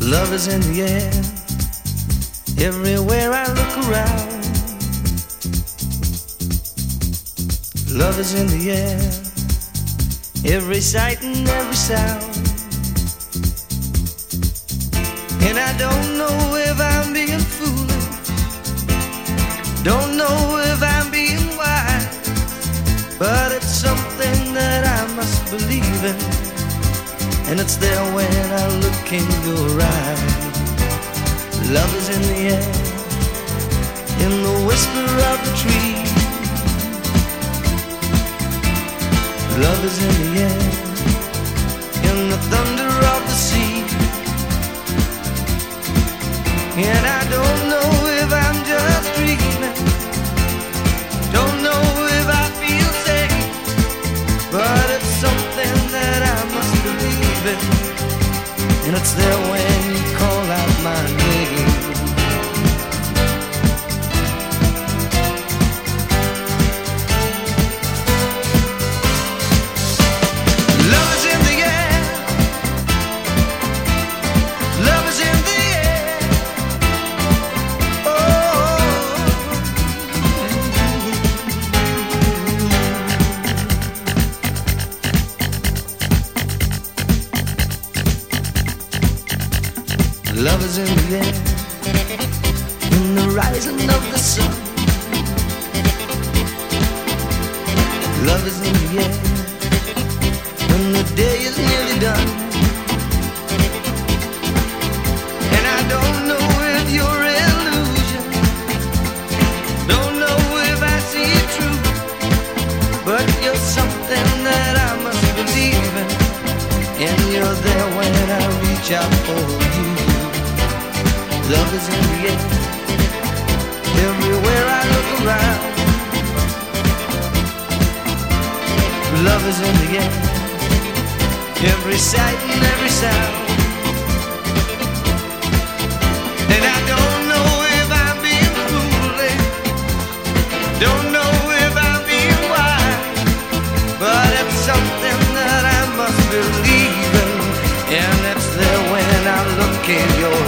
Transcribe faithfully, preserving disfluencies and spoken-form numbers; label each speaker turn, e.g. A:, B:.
A: Love is in the air, everywhere I look around. Love is in the air, every sight and every sound. And I don't know if I'm being foolish, don't know if I'm being wise, but it's something that I must believe in, and it's there when I look in your eyes. Love is in the air, in the whisper of the tree. Love is in the air, in the thunder of the sea. And I don't know if I'm just dreaming, don't know if I feel safe, but it's something that I must believe in, and it's there when you call out my name. Love is in the air, love is in the air. Oh, love is in the air, in the rising of the sun. Love is in the air, when the day is nearly done. And I don't know if you're illusion, don't know if I see it true, but you're something that I must believe in, and you're there when I reach out for you. Love is in the air, everywhere I look around. Love is in the air, every sight and every sound. And I don't know if I'm being foolish, don't know if I'm being wise, but it's something that I must believe in, and it's there when I look in your